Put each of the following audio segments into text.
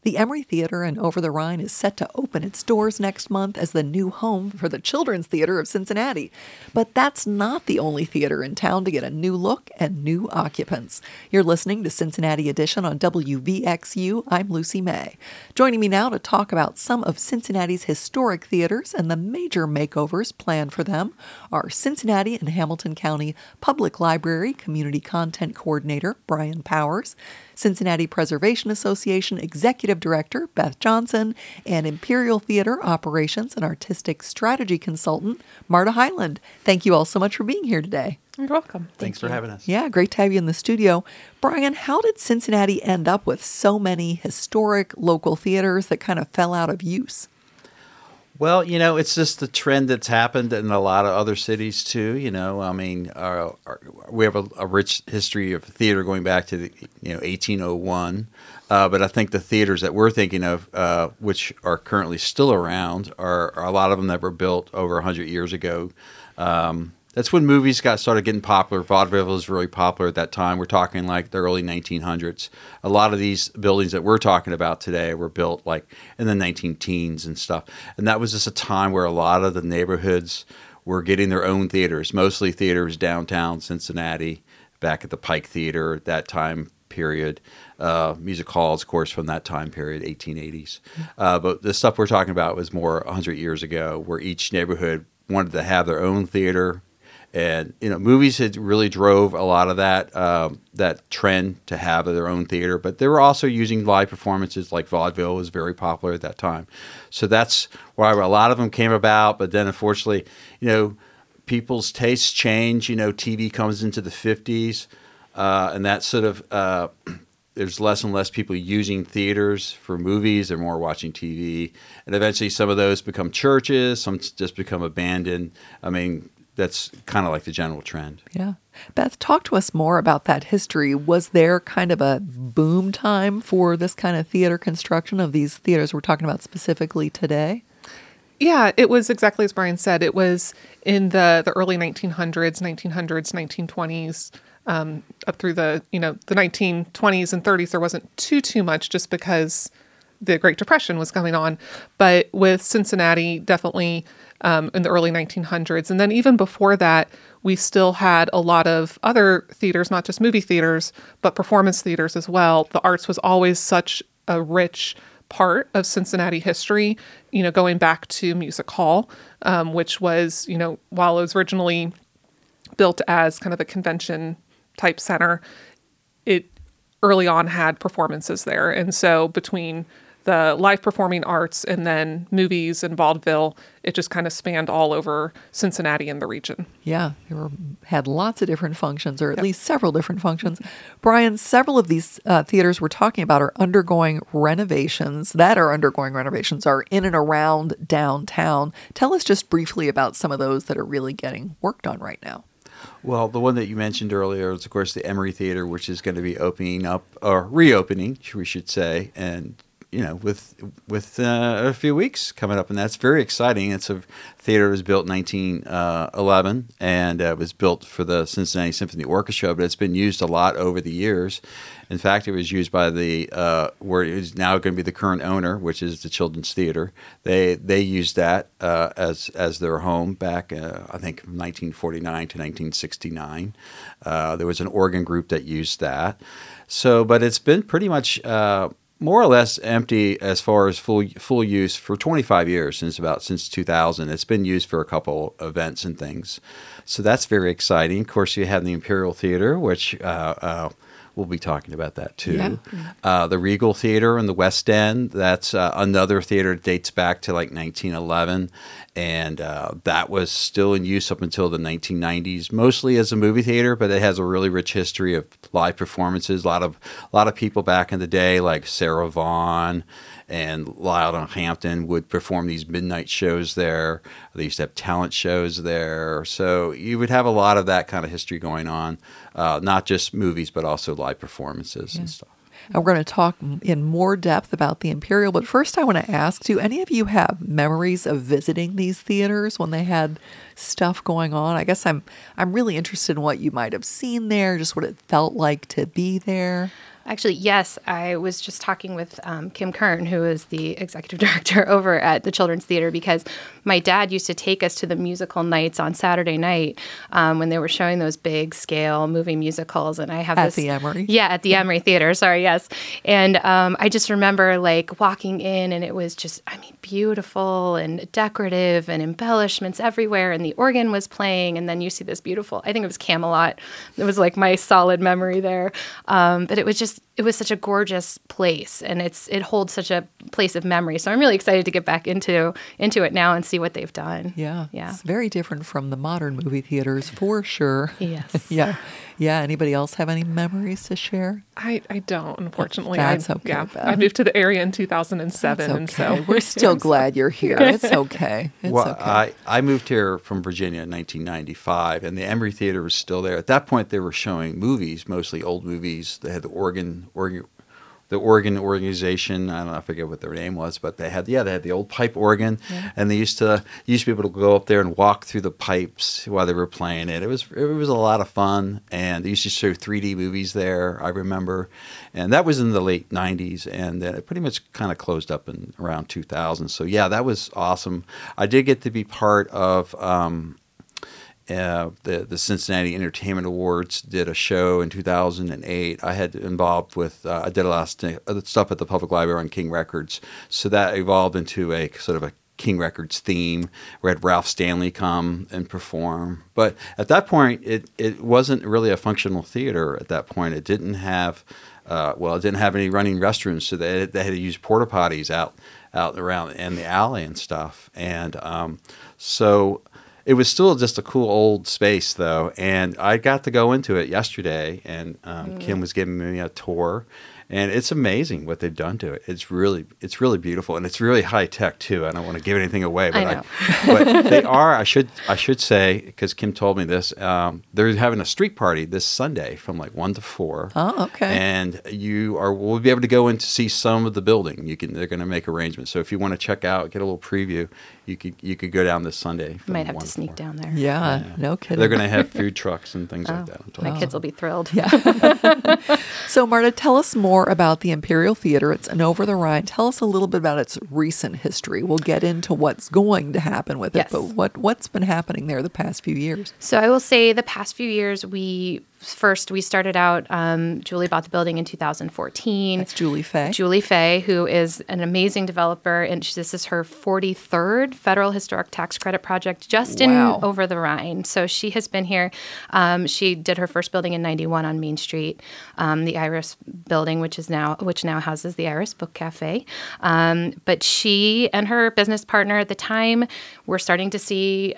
The Emery Theater in Over the Rhine is set to open its doors next month as the new home for the Children's Theater of Cincinnati. But that's not the only theater in town to get a new look and new occupants. You're listening to Cincinnati Edition on WVXU. I'm Lucy May. Joining me now to talk about some of Cincinnati's historic theaters and the major makeovers planned for them are Cincinnati and Hamilton County Public Library Community Content Coordinator Brian Powers, Cincinnati Preservation Association Executive Director Beth Johnson, and Imperial Theater Operations and Artistic Strategy Consultant Marta Highland. Thank you all so much for being here today. You're welcome. Thanks for having us. Yeah, great to have you in the studio. Brian, how did Cincinnati end up with so many historic local theaters that kind of fell out of use? Well, it's just the trend that's happened in a lot of other cities too. We have a rich history of theater going back to 1801. But I think the theaters that we're thinking of, which are currently still around, are a lot of them that were built over 100 years ago. That's when movies started getting popular. Vaudeville was really popular at that time. We're talking like the early 1900s. A lot of these buildings that we're talking about today were built like in the 19-teens and stuff. And that was just a time where a lot of the neighborhoods were getting their own theaters, mostly theaters downtown Cincinnati, back at the Pike Theater at that time period. Music halls, of course, from that time period, 1880s. But the stuff we're talking about was more 100 years ago, where each neighborhood wanted to have their own theater. And movies had really drove a lot of that trend to have their own theater. But they were also using live performances, like vaudeville was very popular at that time. So that's why a lot of them came about. But then, unfortunately, people's tastes change. TV comes into the 50s, and that sort of there's less and less people using theaters for movies. They're more watching TV, and eventually, some of those become churches. Some just become abandoned. That's kind of like the general trend. Yeah. Beth, talk to us more about that history. Was there kind of a boom time for this kind of theater construction of these theaters we're talking about specifically today? Yeah, it was exactly as Brian said. It was in the early 1900s, 1920s, up through the 1920s and 30s. There wasn't too much just because the Great Depression was going on. But with Cincinnati, definitely in the early 1900s. And then even before that, we still had a lot of other theaters, not just movie theaters, but performance theaters as well. The arts was always such a rich part of Cincinnati history, going back to Music Hall, which was, while it was originally built as kind of a convention type center, it early on had performances there. And so between the live performing arts and then movies and vaudeville, it just kind of spanned all over Cincinnati and the region. Yeah, had lots of different functions, or at least several different functions. Brian, several of these theaters we're talking about are undergoing renovations, are in and around downtown. Tell us just briefly about some of those that are really getting worked on right now. Well, the one that you mentioned earlier is, of course, the Emery Theater, which is going to be opening up, or reopening, we should say, and with a few weeks coming up, and that's very exciting. It's a theater that was built in 1911, and it was built for the Cincinnati Symphony Orchestra, but it's been used a lot over the years. In fact, it was used by where it is now going to be the current owner, which is the Children's Theater. They used that as their home back, I think, from 1949 to 1969. There was an organ group that used that. So, but it's been pretty much more or less empty as far as full use for 25 years, since 2000. It's been used for a couple events and things. So that's very exciting. Of course, you have the Imperial Theater, which we'll be talking about that too. Yeah. The Regal Theater in the West End, that's another theater that dates back to like 1911. And that was still in use up until the 1990s, mostly as a movie theater, but it has a really rich history of live performances. A lot of people back in the day, like Sarah Vaughan and Lyle Hampton, would perform these midnight shows there. They used to have talent shows there. So you would have a lot of that kind of history going on, not just movies, but also live performances and stuff. And we're going to talk in more depth about the Imperial. But first, I want to ask, do any of you have memories of visiting these theaters when they had stuff going on? I guess I'm really interested in what you might have seen there, just what it felt like to be there. Actually, yes. I was just talking with Kim Kern, who is the executive director over at the Children's Theater, because my dad used to take us to the musical nights on Saturday night when they were showing those big scale movie musicals. And I have At the Emory? Yeah, at the Emory Theater. Sorry, yes. And I just remember like walking in, and it was just, beautiful and decorative and embellishments everywhere. And the organ was playing, and then you see this beautiful, I think it was Camelot. It was like my solid memory there. But it was such a gorgeous place, and it holds such a place of memory. So I'm really excited to get back into it now and see what they've done. Yeah. Yeah. It's very different from the modern movie theaters, for sure. Yes. Yeah. Yeah. Anybody else have any memories to share? I don't, unfortunately. That's okay, Yeah, Beth. I moved to the area in 2007, It's and okay. so We're still glad you're here. It's okay. It's Well, okay. I moved here from Virginia in 1995, and the Emory Theater was still there. At that point, they were showing movies, mostly old movies. They had the Oregon organization. I don't know, I forget what their name was, but they had the old pipe organ, and they used to be able to go up there and walk through the pipes while they were playing it. It was a lot of fun, and they used to show 3D movies there, I remember, and that was in the late 90s, and then it pretty much kind of closed up in around 2000. So yeah, that was awesome. I did get to be part of the Cincinnati Entertainment Awards, did a show in 2008. I had involved with, I did a lot of stuff at the Public Library on King Records. So that evolved into a sort of a King Records theme. We had Ralph Stanley come and perform. But at that point, it wasn't really a functional theater at that point. It didn't have, it didn't have any running restrooms, so they had to use porta potties out around in the alley and stuff. And so it was still just a cool old space, though, and I got to go into it yesterday, and Kim was giving me a tour, and it's amazing what they've done to it. It's really beautiful, and it's really high tech too. I don't want to give anything away, but but they are. I should say, because Kim told me this. They're having a street party this Sunday from like 1 to 4. Oh, okay. And we'll be able to go in to see some of the building. They're going to make arrangements. So if you want to check out, get a little preview, you could go down this Sunday. Might have to sneak down there. Yeah, no kidding. They're going to have food trucks and things like that. My kids will be thrilled. Yeah. So, Marta, tell us more about the Imperial Theater. It's an Over the Rhine. Tell us a little bit about its recent history. We'll get into what's going to happen with it, Yes. but what's been happening there the past few years? So I will say the past few years, we started out, Julie bought the building in 2014. That's Julie Fay. Julie Fay, who is an amazing developer, and this is her 43rd federal historic tax credit project just Wow. in Over the Rhine. So she has been here. She did her first building in 91 on Main Street, the Iris building, which now houses the Iris Book Cafe. But she and her business partner at the time were starting to see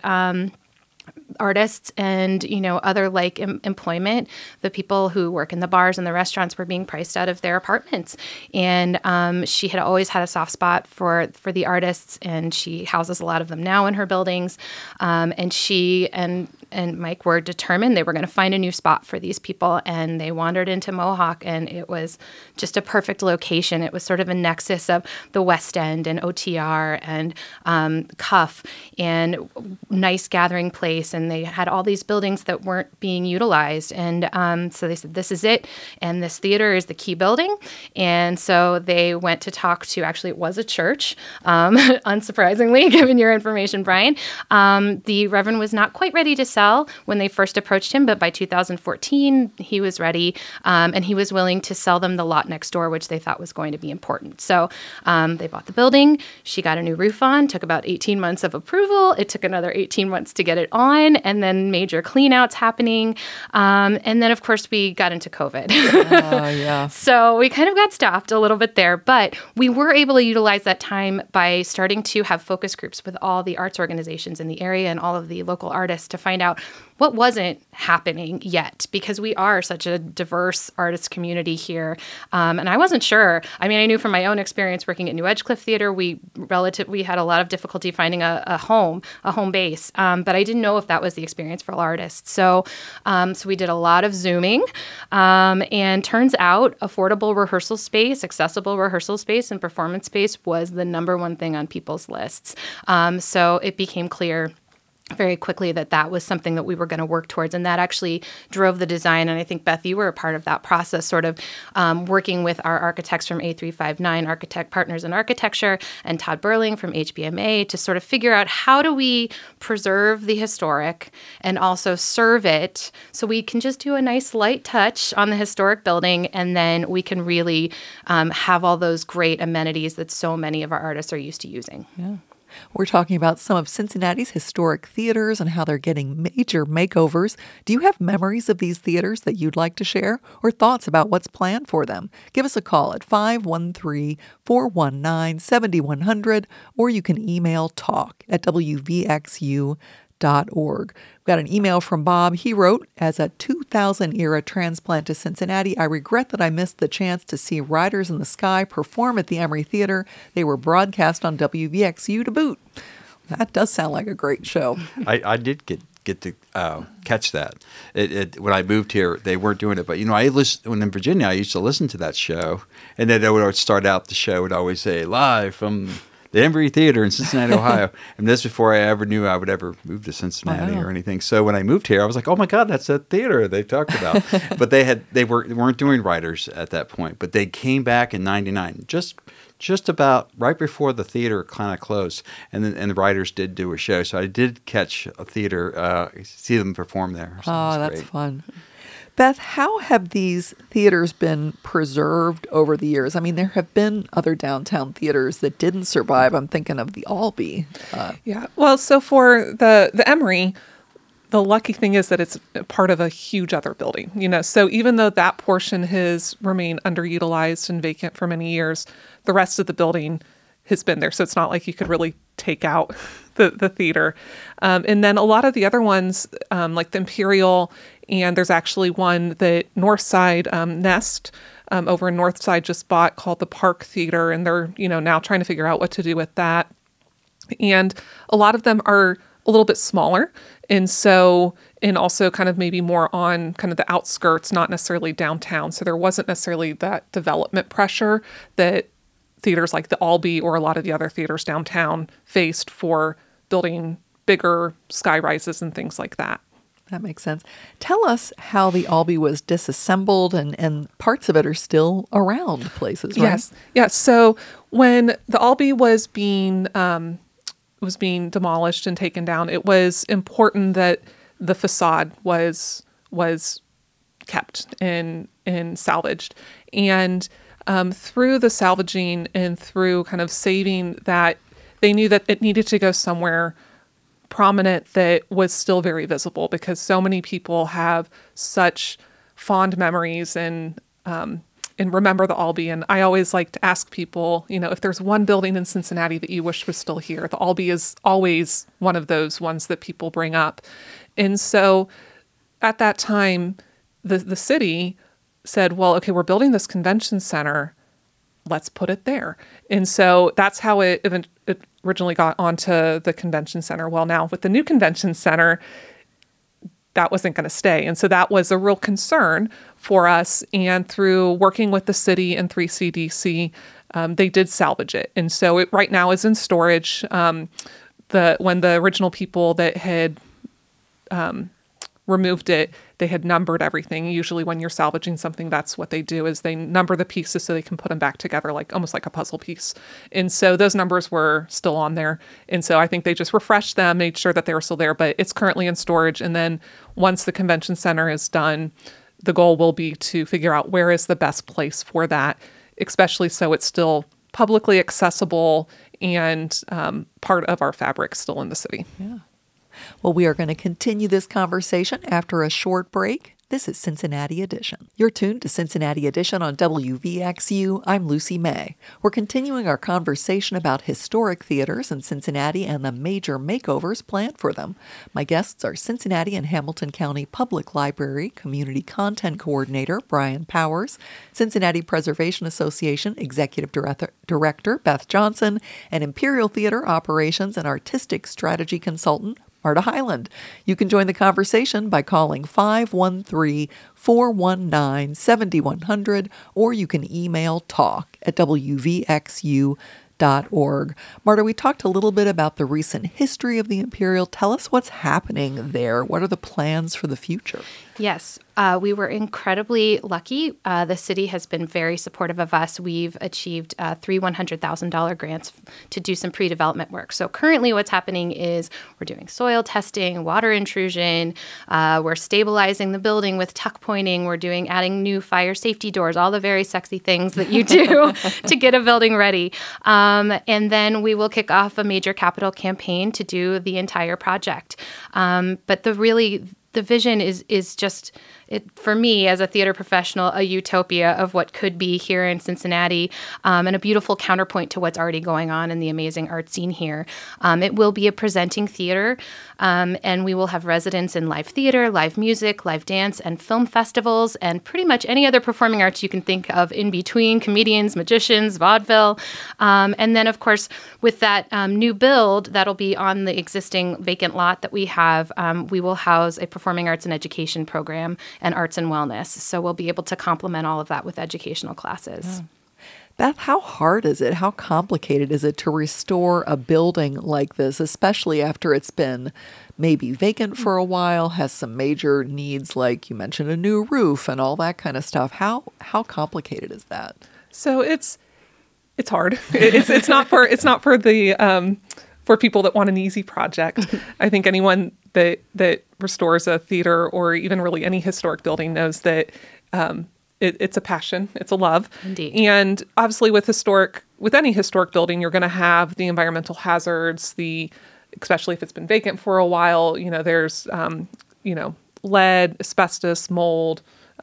artists and other like employment. The people who work in the bars and the restaurants were being priced out of their apartments, and she had always had a soft spot for the artists, and she houses a lot of them now in her buildings. And she and Mike were determined they were going to find a new spot for these people, and they wandered into Mohawk, and it was just a perfect location. It was sort of a nexus of the West End and OTR and Cuff and nice gathering place, and they had all these buildings that weren't being utilized. And so they said, this is it, and this theater is the key building. And so they went to talk to, actually it was a church, unsurprisingly, given your information, Brian. The Reverend was not quite ready to sell when they first approached him, but by 2014, he was ready, and he was willing to sell them the lot next door, which they thought was going to be important. So they bought the building. She got a new roof on, took about 18 months of approval. It took another 18 months to get it on, and then major cleanouts happening. And then, of course, we got into COVID. Yeah. So we kind of got stopped a little bit there, but we were able to utilize that time by starting to have focus groups with all the arts organizations in the area and all of the local artists to find out what wasn't happening yet, because we are such a diverse artist community here. And I wasn't sure. I mean, I knew from my own experience working at New Edgecliff Theater, we had a lot of difficulty finding a home base, but I didn't know if that was the experience for all artists. So we did a lot of Zooming, and turns out affordable rehearsal space, accessible rehearsal space, and performance space was the number one thing on people's lists. So it became clear very quickly that was something that we were going to work towards. And that actually drove the design. And I think, Beth, you were a part of that process, sort of working with our architects from A359 Architect Partners in Architecture and Todd Burling from HBMA to sort of figure out how do we preserve the historic and also serve it so we can just do a nice light touch on the historic building, and then we can really have all those great amenities that so many of our artists are used to using. Yeah. We're talking about some of Cincinnati's historic theaters and how they're getting major makeovers. Do you have memories of these theaters that you'd like to share or thoughts about what's planned for them? Give us a call at 513-419-7100, or you can email talk@wvxu.org. We've got an email from Bob. He wrote, as a 2000-era transplant to Cincinnati, I regret that I missed the chance to see Riders in the Sky perform at the Emory Theater. They were broadcast on WVXU to boot. That does sound like a great show. I did get to catch that. When I moved here, they weren't doing it. But, when in Virginia, I used to listen to that show. And then I would start out the show, would always say, live from the Emory Theater in Cincinnati, Ohio. And this before I ever knew I would ever move to Cincinnati or anything. So when I moved here, I was like, oh my God, that's that theater they talked about. But they weren't doing Writers at that point. But they came back in '99, just about right before the theater kind of closed. And the Writers did do a show. So I did catch a theater, see them perform there. So that's great. fun. Beth, how have these theaters been preserved over the years? I mean, there have been other downtown theaters that didn't survive. I'm thinking of the Albee. Yeah. Well, so for the Emory, the lucky thing is that it's part of a huge other building. So even though that portion has remained underutilized and vacant for many years, the rest of the building has been there. So it's not like you could really take out the theater. And then a lot of the other ones, like the Imperial, and there's actually one that Northside Nest over in Northside just bought called the Park Theater, and they're now trying to figure out what to do with that. And a lot of them are a little bit smaller, and also kind of maybe more on kind of the outskirts, not necessarily downtown. So there wasn't necessarily that development pressure that theaters like the Albee or a lot of the other theaters downtown faced for building bigger sky rises and things like that. That makes sense. Tell us how the Albee was disassembled and parts of it are still around places, right? Yes. Yeah. So when the Albee was being demolished and taken down, it was important that the facade was kept and salvaged. And through the salvaging and through kind of saving that, they knew that it needed to go somewhere prominent that was still very visible, because so many people have such fond memories and remember the Albee. And I always like to ask people, if there's one building in Cincinnati that you wish was still here, the Albee is always one of those ones that people bring up. And so at that time, the city said, well, okay, we're building this convention center. Let's put it there. And so that's how it originally got onto the convention center. Well, now with the new convention center, that wasn't going to stay. And so that was a real concern for us. And through working with the city and 3CDC, they did salvage it. And so it right now is in storage. When the original people that had removed it, they had numbered everything. Usually when you're salvaging something, that's what they do, is they number the pieces so they can put them back together, almost like a puzzle piece. And so those numbers were still on there. And so I think they just refreshed them, made sure that they were still there, but it's currently in storage. And then once the convention center is done, the goal will be to figure out where is the best place for that, especially so it's still publicly accessible and part of our fabric still in the city. Yeah. Well, we are going to continue this conversation after a short break. This is Cincinnati Edition. You're tuned to Cincinnati Edition on WVXU. I'm Lucy May. We're continuing our conversation about historic theaters in Cincinnati and the major makeovers planned for them. My guests are Cincinnati and Hamilton County Public Library Community Content Coordinator Brian Powers, Cincinnati Preservation Association Executive Director Beth Johnson, and Imperial Theater Operations and Artistic Strategy Consultant Marta Highland. You can join the conversation by calling 513-419-7100, or you can email talk@wvxu.org. imperial.org. Marta, we talked a little bit about the recent history of the Imperial. Tell us what's happening there. What are the plans for the future? Yes, we were incredibly lucky. The city has been very supportive of us. We've achieved three $100,000 grants to do some pre-development work. So currently what's happening is we're doing soil testing, water intrusion, we're stabilizing the building with tuck pointing, we're adding new fire safety doors, all the very sexy things that you do to get a building ready. And then we will kick off a major capital campaign to do the entire project. But the vision is just, for me as a theater professional, a utopia of what could be here in Cincinnati, and a beautiful counterpoint to what's already going on in the amazing art scene here. It will be a presenting theater, and we will have residents in live theater, live music, live dance, and film festivals, and pretty much any other performing arts you can think of in between: comedians, magicians, vaudeville. And then, of course, with that new build that'll be on the existing vacant lot that we have, we will house a performing arts and education program and arts and wellness. So we'll be able to complement all of that with educational classes. Yeah. Beth, how hard is it? How complicated is it to restore a building like this, especially after it's been maybe vacant for a while, has some major needs, like you mentioned, a new roof and all that kind of stuff? How complicated is that? So it's hard. It's not for the for people that want an easy project. I think anyone that restores a theater or even really any historic building knows that it's a passion, it's a love. Indeed. And obviously with any historic building, you're going to have the environmental hazards, especially if it's been vacant for a while, there's, lead, asbestos, mold,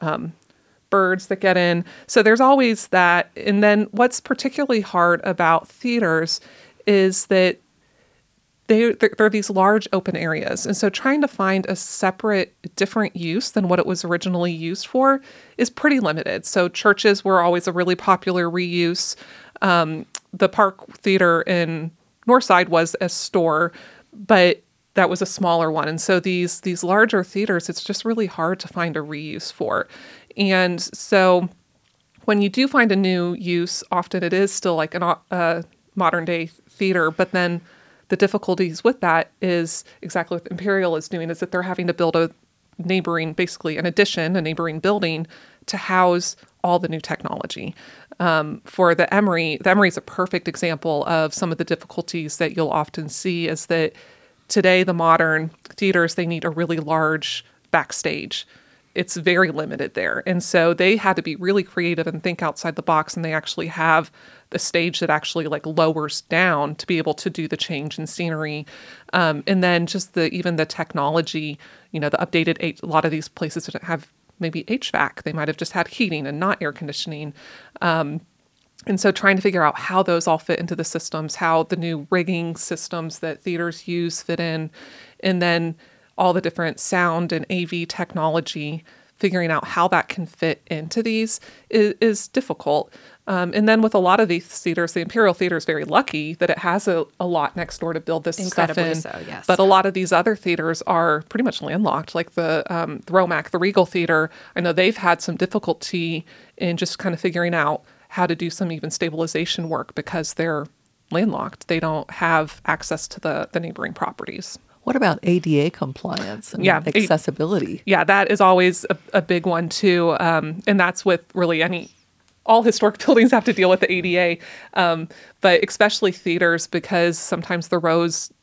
birds that get in. So there's always that. And then what's particularly hard about theaters is that they're these large open areas. And so trying to find a separate, different use than what it was originally used for is pretty limited. So churches were always a really popular reuse. The Park Theater in Northside was a store, but that was a smaller one. And so these larger theaters, it's just really hard to find a reuse for. And so when you do find a new use, often it is still like a modern day theater, but then the difficulties with that is exactly what Imperial is doing, is that they're having to build a neighboring building to house all the new technology. For the Emory is a perfect example of some of the difficulties that you'll often see, is that today the modern theaters, they need a really large backstage. It's very limited there. And so they had to be really creative and think outside the box, and they actually have the stage that actually lowers down to be able to do the change in scenery. And then just even the technology, the updated, a lot of these places didn't have maybe HVAC. They might have just had heating and not air conditioning. And so trying to figure out how those all fit into the systems, how the new rigging systems that theaters use fit in, and then all the different sound and AV technology, figuring out how that can fit into these is difficult. And then with a lot of these theaters, the Imperial Theater is very lucky that it has a lot next door to build this stuff in. So, yes. But a lot of these other theaters are pretty much landlocked, like the Romac, the Regal Theater. I know they've had some difficulty in just kind of figuring out how to do some even stabilization work because they're landlocked. They don't have access to the neighboring properties. What about ADA compliance and accessibility? That is always a big one too. And that's with really all historic buildings have to deal with the ADA, but especially theaters, because sometimes the rows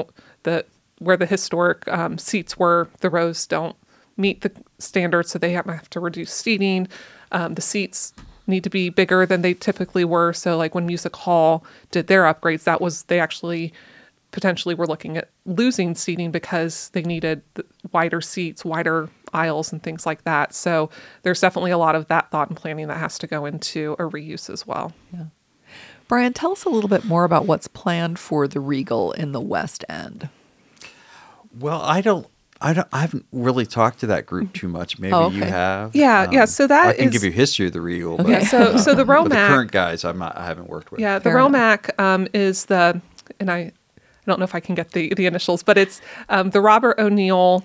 where the historic seats were, the rows don't meet the standards, so they have to reduce seating. The seats need to be bigger than they typically were. So like when Music Hall did their upgrades, they actually potentially were looking at losing seating because they needed wider seats, wider aisles, and things like that. So there's definitely a lot of that thought and planning that has to go into a reuse as well. Yeah. Brian, tell us a little bit more about what's planned for the Regal in the West End. Well, I haven't really talked to that group too much. Maybe you have. Yeah. So that I can give you history of the Regal. Okay. But, so the Romac, but the current guys, I haven't worked with. Yeah, the Romac is and I don't know if I can get the initials, but it's the Robert O'Neill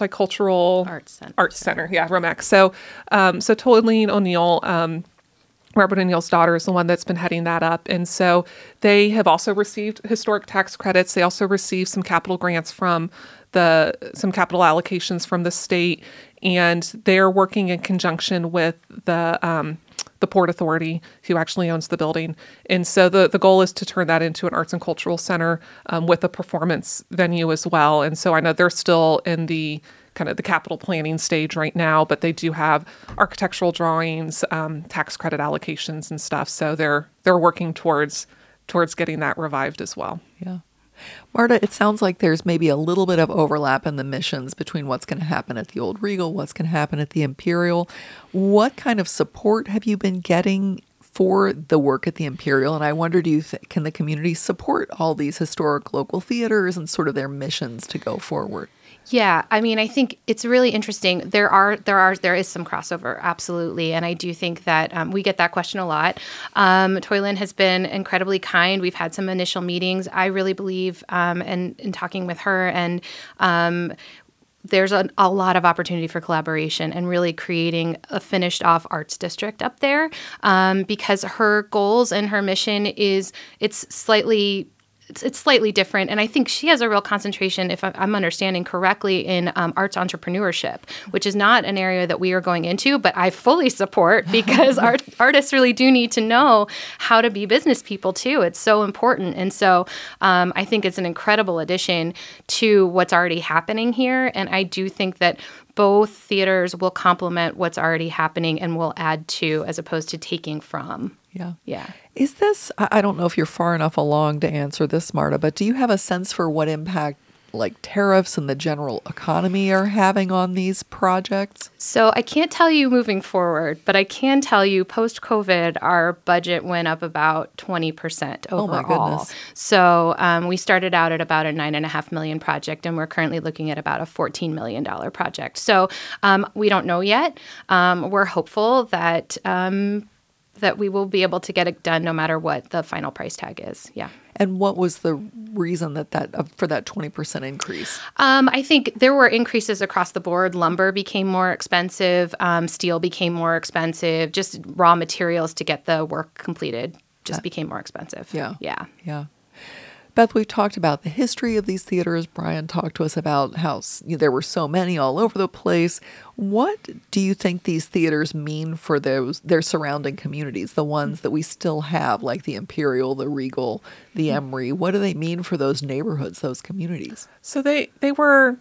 Multicultural Arts Center. Yeah, Romac. So Toline O'Neill Robert O'Neill's daughter is the one that's been heading that up. And so they have also received historic tax credits. They also received some capital grants from some capital allocations from the state. And they're working in conjunction with the Port Authority, who actually owns the building. And so the goal is to turn that into an arts and cultural center with a performance venue as well. And so I know they're still in the kind of the capital planning stage right now, but they do have architectural drawings, tax credit allocations and stuff. So they're working towards getting that revived as well. Yeah. Marta, it sounds like there's maybe a little bit of overlap in the missions between what's going to happen at the Old Regal, what's going to happen at the Imperial. What kind of support have you been getting for the work at the Imperial? And I wonder, can the community support all these historic local theaters and sort of their missions to go forward? Yeah, I mean, I think it's really interesting. There is some crossover, absolutely, and I do think that we get that question a lot. Toyland has been incredibly kind. We've had some initial meetings. I really believe, and in talking with her, and there's a lot of opportunity for collaboration and really creating a finished off arts district up there, because her goals and her mission it's slightly different. And I think she has a real concentration, if I'm understanding correctly, in arts entrepreneurship, which is not an area that we are going into, but I fully support because artists really do need to know how to be business people too. It's so important. And so I think it's an incredible addition to what's already happening here. And I do think that both theaters will complement what's already happening and will add to as opposed to taking from. Yeah. Yeah. Is this, I don't know if you're far enough along to answer this, Marta, but do you have a sense for what impact like tariffs and the general economy are having on these projects? So I can't tell you moving forward, but I can tell you post-COVID, our budget went up about 20% overall. Oh my goodness. So we started out at about a $9.5 million project, and we're currently looking at about a $14 million project. So we don't know yet. We're hopeful that that we will be able to get it done no matter what the final price tag is. Yeah. And what was the reason for that 20% increase? I think there were increases across the board. Lumber became more expensive. Steel became more expensive. Just raw materials to get the work completed just became more expensive. Yeah. Yeah. Yeah. Beth, we've talked about the history of these theaters. Brian talked to us about how there were so many all over the place. What do you think these theaters mean for their surrounding communities, the ones that we still have, like the Imperial, the Regal, the Emory? What do they mean for those neighborhoods, those communities? So they were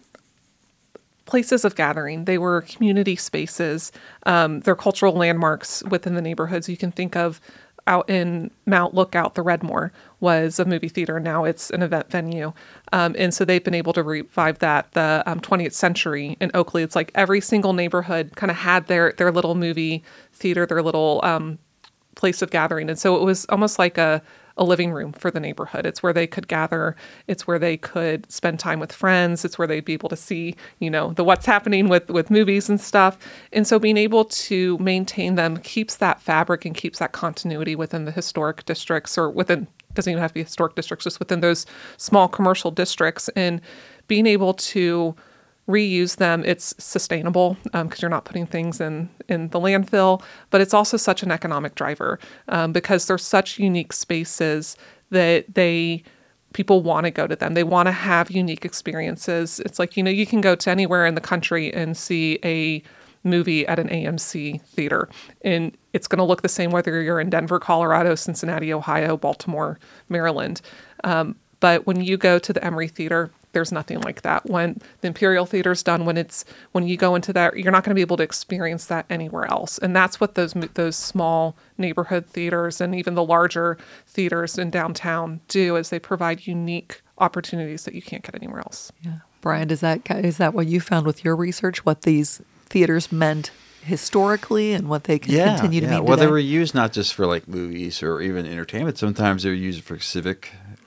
places of gathering. They were community spaces. They're cultural landmarks within the neighborhoods. You can think of out in Mount Lookout, the Redmore was a movie theater. Now it's an event venue. And so they've been able to revive that. The 20th Century in Oakley, it's like every single neighborhood kind of had their little movie theater, their little place of gathering. And so it was almost like a living room for the neighborhood. It's where they could gather. It's where they could spend time with friends. It's where they'd be able to see, the what's happening with movies and stuff. And so being able to maintain them keeps that fabric and keeps that continuity within the historic districts, or doesn't even have to be historic districts, just within those small commercial districts. And being able to reuse them, it's sustainable because you're not putting things in the landfill, but it's also such an economic driver because they're such unique spaces that people want to go to them. They want to have unique experiences. It's like, you can go to anywhere in the country and see a movie at an AMC theater, and it's going to look the same whether you're in Denver, Colorado, Cincinnati, Ohio, Baltimore, Maryland. But when you go to the Emory Theater, there's nothing like that. When the Imperial Theater's done, when you go into that, you're not going to be able to experience that anywhere else. And that's what those small neighborhood theaters and even the larger theaters in downtown do, is they provide unique opportunities that you can't get anywhere else. Yeah. Brian, is that what you found with your research, what these theaters meant historically and what they can continue to mean today? Well, they were used not just for like movies or even entertainment. Sometimes they were used for civic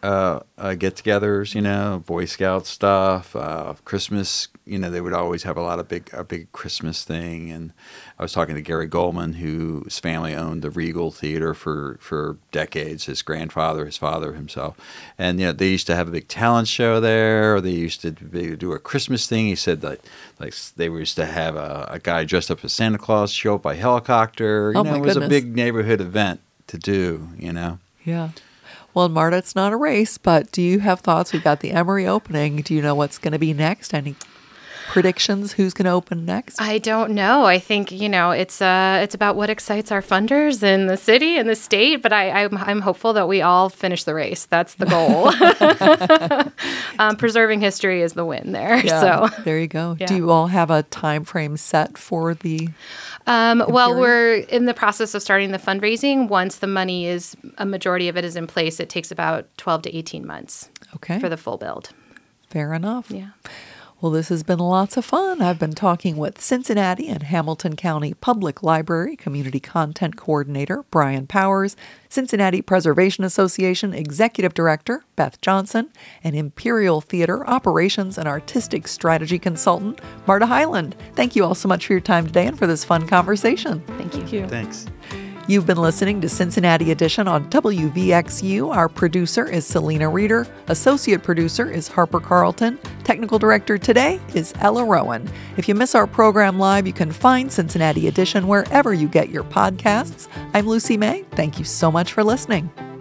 get-togethers, Boy Scout stuff, Christmas. They would always have a big Christmas thing. And I was talking to Gary Goldman, whose family owned the Regal Theater for decades. His grandfather, his father himself, and they used to have a big talent show there. Or they used to do a Christmas thing. He said that like they used to have a guy dressed up as Santa Claus show up by helicopter. Oh, my it was goodness. a big neighborhood event to do. Yeah. Well, Marta, it's not a race, but do you have thoughts? We've got the Emory opening. Do you know what's going to be next? Any predictions? Who's going to open next? I don't know. I think, it's about what excites our funders in the city and the state, but I'm hopeful that we all finish the race. That's the goal. Preserving history is the win there. Yeah, So there you go. Yeah. Do you all have a time frame set for the well, we're in the process of starting the fundraising. Once the money a majority of it is in place, it takes about 12 to 18 months Okay. for the full build. Fair enough. Yeah. Well, this has been lots of fun. I've been talking with Cincinnati and Hamilton County Public Library Community Content Coordinator Brian Powers, Cincinnati Preservation Association Executive Director Beth Johnson, and Imperial Theater Operations and Artistic Strategy Consultant Marta Highland. Thank you all so much for your time today and for this fun conversation. Thank you. Thanks. You've been listening to Cincinnati Edition on WVXU. Our producer is Selena Reeder. Associate producer is Harper Carlton. Technical director today is Ella Rowan. If you miss our program live, you can find Cincinnati Edition wherever you get your podcasts. I'm Lucy May. Thank you so much for listening.